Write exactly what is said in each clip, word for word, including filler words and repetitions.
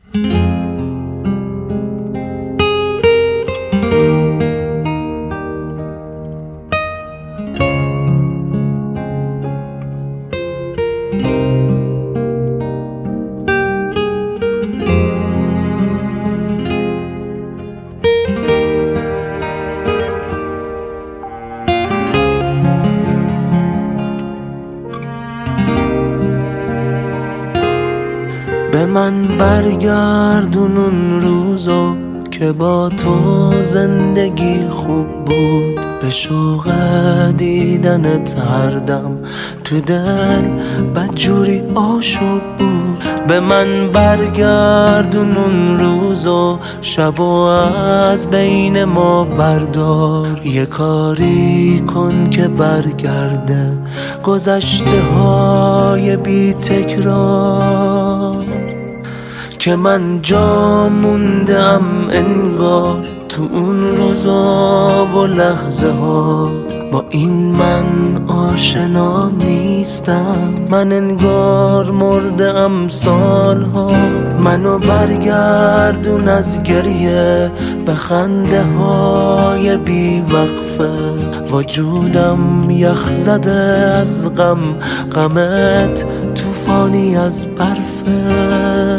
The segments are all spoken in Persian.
به من برگردون اون روزو که با تو زندگی خوب بود، به شوق دیدنت هر دم تو دل بدجوری آشوب بود. به من برگردون اون روزو شبو از بین ما بردار، یه کاری کن که برگرده گذشته های بی تکرار، که من جا موندم انگار تو اون روزا و لحظه ها. با این من آشنا نیستم، من انگار مردم سالها. منو برگردون از گریه به خنده های بی وقفه، وجودم یخ زده از غم، غمت طوفانی از برفه.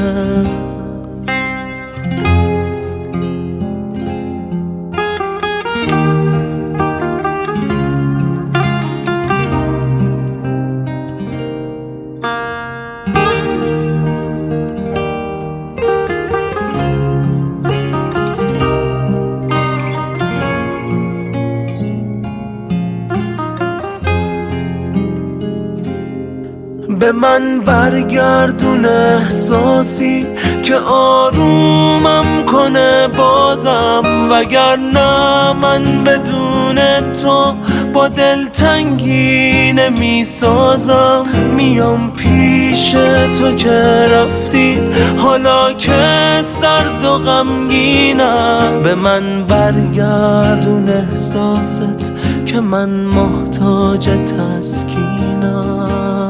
به من برگردون احساسی که آرومم کنه بازم، وگرنه من بدون تو با دلتنگی نمی سازم. میام پیش تو که رفتی، حالا که سرد و غمگینم. به من برگردون احساست که من محتاج تسکینم.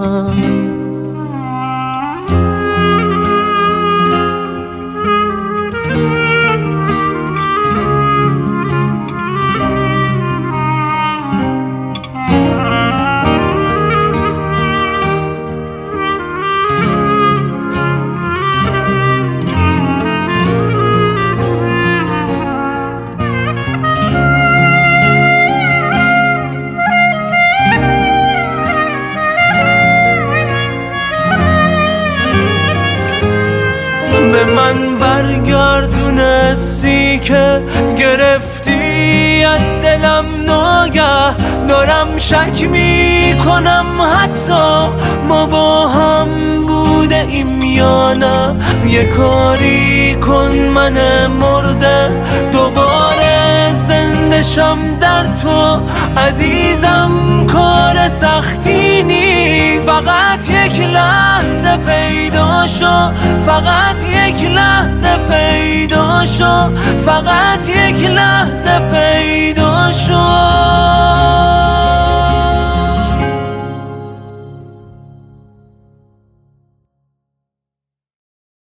به من برگردون حسی که گرفتی از دلم ناگه. دارم شک میکنم حتی ما با هم بوده ایم یا نه. یه کاری کن من مرده دوباره زنده شم در تو عزیزم. کار سختی نیست، فقط یک لحظه پیدا شو، فقط یک لحظه پیدا شو، فقط یک لحظه پیدا شو.